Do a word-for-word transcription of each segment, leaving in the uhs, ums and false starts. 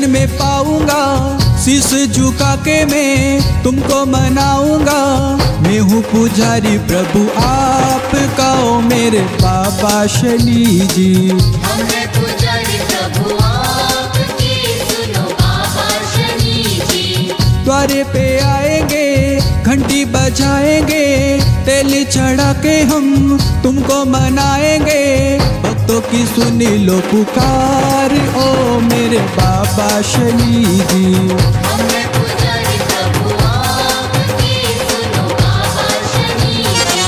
में पाऊंगा, शीश झुका के मैं तुमको मनाऊंगा। मैं हूँ पुजारी प्रभु आपका, ओ मेरे बाबा शनि जी। हमने पुजारी प्रभु आपकी, सुनो बाबा शनि जी। द्वारे पे आएंगे, घंटी बजाएंगे, तेल चढ़ा के हम तुमको मनाएंगे। भक्तों की सुनी लो पुकार, ओ मेरे बाबा शनि जी। हमने पुजारी प्रभु आपकी, सुनो बाबा शनि जी।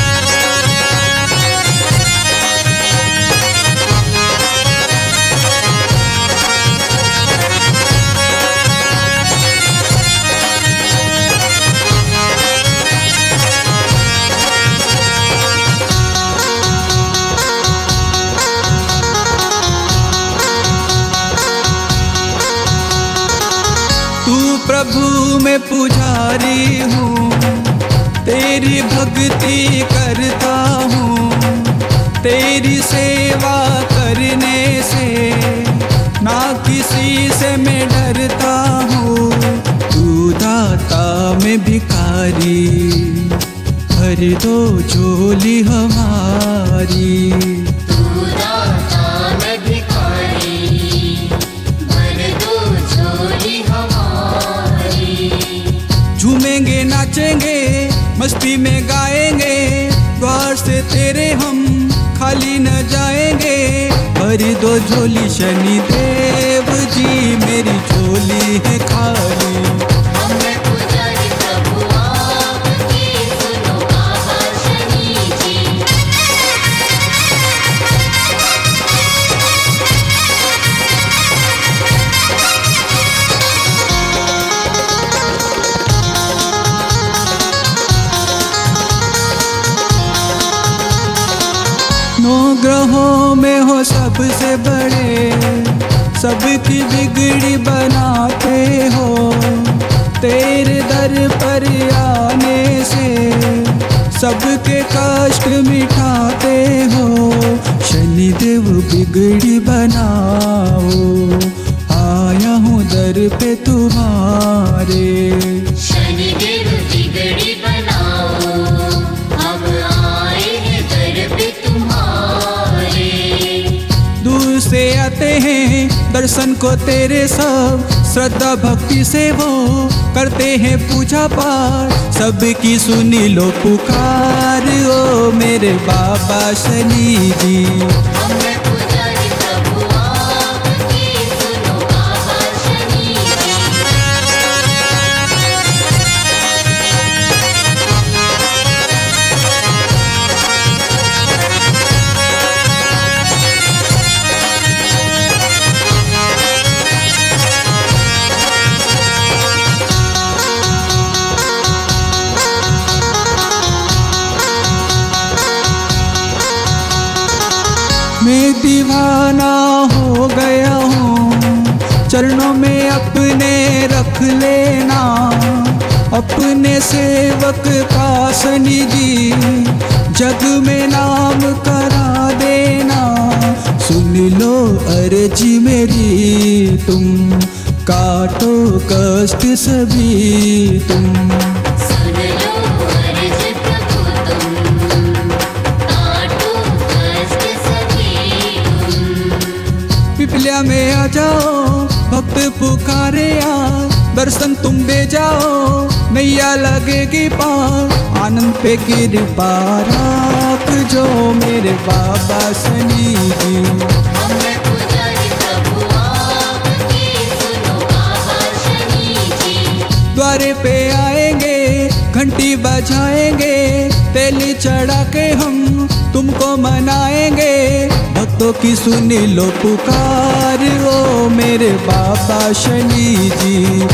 तू प्रभु मैं पुजारी हूँ, तेरी भक्ति करता हूँ। तेरी सेवा करने से ना किसी से मैं डरता हूँ। तू दाता मैं भिखारी, भर दो झोली हमारी। तू दाता मैं भिखारी, भर दो झोली हमारी। झूमेंगे नाचेंगे मस्ती में गाएंगे, द्वार से तेरे हम खाली न जाएंगे। भर दो झोली शनि देव जी, मेरी झोली है खाली। हमने पुजारी प्रभु आपकी, सुनो बाबा शनि जी। नौ ग्रहों में हो सबसे बड़े, सबकी बिगड़ी बनाते हो। तेरे दर पर आने से सबके कष्ट मिटाते हो। शनिदेव बिगड़ी बनाओ, आया हूँ दर पे तुम्हारे। शनिदेव बिगड़ी बनाओ, हम आए हैं दर पे तुम्हारे। दूर से आते हैं दर्शन को तेरे सब, श्रद्धा भक्ति से वो करते हैं पूजा पाठ। सबकी सुनी लो पुकार, ओ मेरे बाबा शनि जी। हमने पुजारी प्रभु आपकी, सुनो बाबा शनि जी। मैं दीवाना हो गया हूँ, चरणों में अपने रख लेना। अपने सेवक का शनि जी, जग में नाम करा देना। सुन लो अर्जी मेरी तुम, काटो कष्ट सभी तुम। सुन लो अर्ज प्रभु तुम, काटो कष्ट सभी तुम। पिपलिया में आ जाओ, भक्त पुकारे यार, दर्शन तुम दे जाओ, नैया लगेगी पार। आनंद पे कृपा राख जो मेरे बाबा शनि जी। हमने पुजारी प्रभु आपकी, सुनो बाबा शनि जी। द्वारे पे आएंगे, घंटी बजाएंगे, तेल चढ़ा के हम तुमको मनाएंगे। भक्तों की सुनी लो पुकार, ओ मेरे बाबा शनि जी।